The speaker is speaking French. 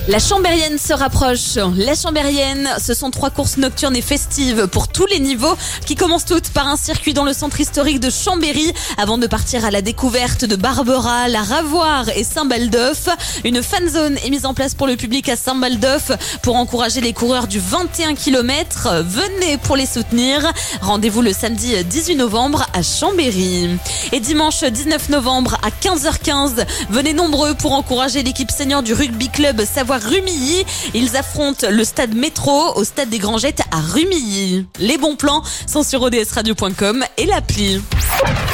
La Chambérienne se rapproche. La Chambérienne, ce sont 3 courses nocturnes et festives pour tous les niveaux qui commencent toutes par un circuit dans le centre historique de Chambéry avant de partir à la découverte de Barbera, la Ravoire et Saint-Baldeuf. Une fan zone est mise en place pour le public à Saint-Baldeuf pour encourager les coureurs du 21 km. Venez pour les soutenir. Rendez-vous le samedi 18 novembre à Chambéry. Et dimanche 19 novembre à 15h15, venez nombreux pour encourager l'équipe senior du rugby club Savoie-Rumilly. Ils affrontent le stade métro au stade des Grangettes à Rumilly. Les bons plans sont sur odsradio.com et l'appli.